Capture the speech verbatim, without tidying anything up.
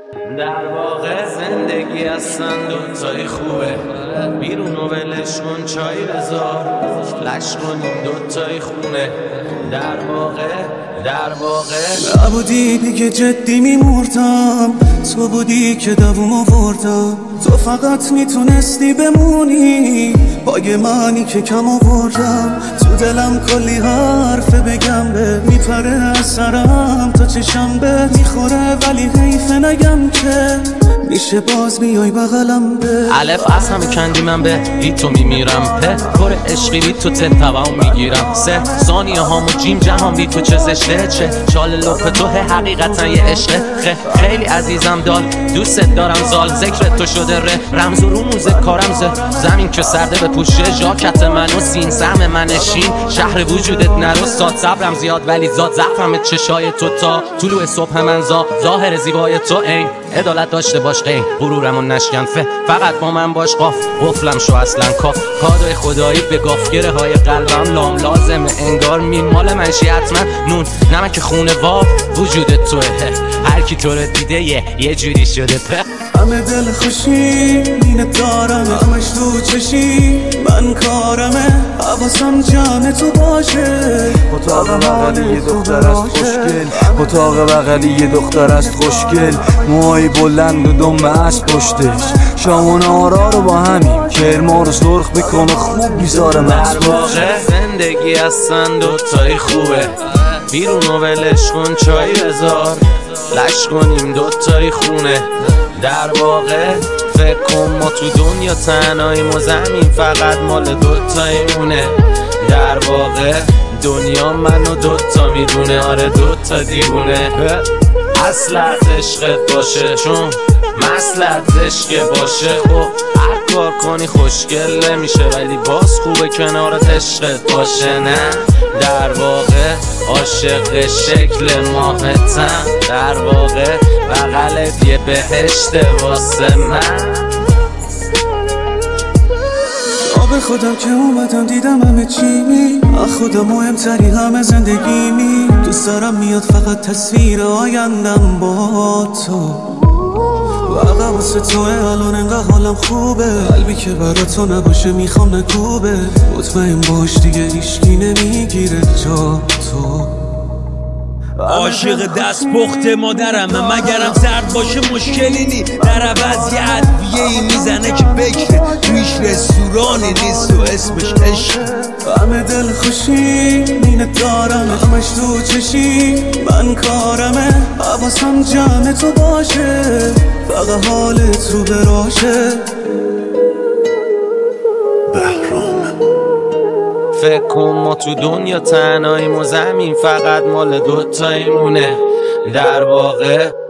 در واقع زندگی هستن دوتای خوبه، بیرون و ولش کن چای بذار، لش کنیم دوتای خونه. در واقع در واقع نبودی دیگه جدی میمردم، تو بودی که دووم آوردم، تو فقط میتونستی بمونی باگ منی که کم آوردم. تو دلم کلی حرف بگم به میپره از سرم تا چشم به میخوره، ولی حیفه نگم که میشه باز بیای بغلم به الف از همه کندی من به بی تو میمیرم، په پر عشقی بی تو تن تباهم میگیرم، سه ثانیه هامو جیم جهان بی تو چه زشته، چه شال لپ تو حقیقتا یه عشقه. خیلی عزیزم دال دوست دارم زال، ذکر تو شده ره رمز و رموز کارم ز زمین که سرده به پوشه ژاکت منو سین سهم منشین، شهر وجودت نرو ساد صبرم زیاد ولی زاد زخمم چشای تو تا طلوع صبح من زا ظاهر زیبای تو این عدالت داشته باش قین غرورمو نشکن، فه فقط با من باش قاف قفلم شو اصلا کاف کادوی خدایی به گافگره های قلبم لام لازمه انگار مین مال منشی حتما نون نمک خونه وا وجود توه، هر کی تو رو دیده یه یه جوری شده په همه دل خوشی مینه دارم، همش تو چشی من کارمه، حواسم جمع تو باشه. اتاق بغلی یه دختر است خوشگل، اتاق بغلی یه دختر است خوشگل، موهای بلند و دم از پشتش، شامون آرا رو با همین کرما رو سرخ بکنه خوب میذاره مغز. در واقع زندگی هستن دوتای خوبه، بیرون و ولش کن چای بذار، لش کنیم دوتای خونه. در واقع فکر کن ما تو دنیا تنهاییم و زمین فقط مال دوتایمونه. در واقع دنیا منو دوتا میدونه، آره دوتا دیوونه. اصلت عشقت باشه چون مسلت عشق باشه، خب هر کار کنی خوشگل نمیشه ولی باز خوبه کنارت عشقت باشه. نه در واقع عاشق شکل ماهتم، در واقع بغلت یه بهشت واسه من. به خودم که اومدم دیدم همه چی، از خودم مهمتری همه زندگیمی، دوست دارم میاد فقط تصویر آیندم با تو، واقعا واسه توه الان انقدر حالم خوبه، قلبی که برا تو نباشه میخوام نکوبه، مطمئن باش دیگه هیشکی نمیگیره جا تو. عاشق دست پخت مادرمه، مگرم سرد باشه مشکلی نی، در عوض یه ادویه ای میزنه که بکره تویش رستورانی نیست و اسمش عشق. همه دل خوشی مینه دارم، همش تو چشی من کارمه، حواسم جمع تو باشه، فقط حالت رو براشه. فکر کن ما تو دنیا تنهاییم و زمین فقط مال دوتایمونه. در واقع